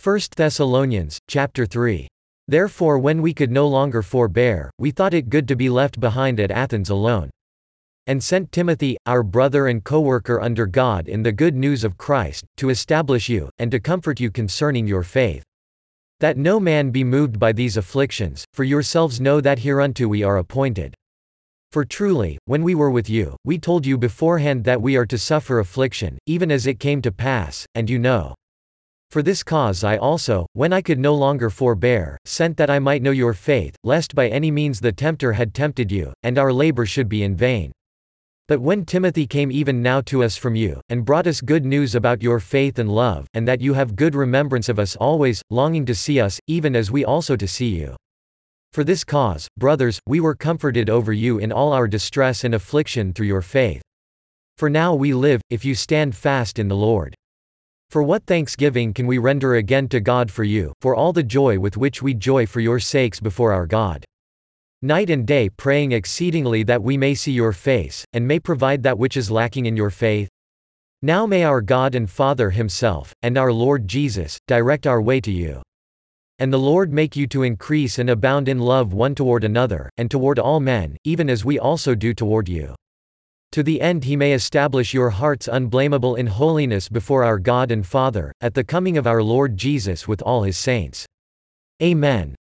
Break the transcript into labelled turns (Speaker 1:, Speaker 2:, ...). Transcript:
Speaker 1: 1 Thessalonians, chapter 3. Therefore when we could no longer forbear, we thought it good to be left behind at Athens alone. And sent Timothy, our brother and co-worker under God in the good news of Christ, to establish you, and to comfort you concerning your faith. That no man be moved by these afflictions, for yourselves know that hereunto we are appointed. For truly, when we were with you, we told you beforehand that we are to suffer affliction, even as it came to pass, and you know. For this cause I also, when I could no longer forbear, sent that I might know your faith, lest by any means the tempter had tempted you, and our labor should be in vain. But when Timothy came even now to us from you, and brought us good news about your faith and love, and that you have good remembrance of us always, longing to see us, even as we also to see you. For this cause, brothers, we were comforted over you in all our distress and affliction through your faith. For now we live, if you stand fast in the Lord. For what thanksgiving can we render again to God for you, for all the joy with which we joy for your sakes before our God? Night and day praying exceedingly that we may see your face, and may provide that which is lacking in your faith? Now may our God and Father himself, and our Lord Jesus, direct our way to you. And the Lord make you to increase and abound in love one toward another, and toward all men, even as we also do toward you. To the end he may establish your hearts unblameable in holiness before our God and Father, at the coming of our Lord Jesus with all his saints. Amen.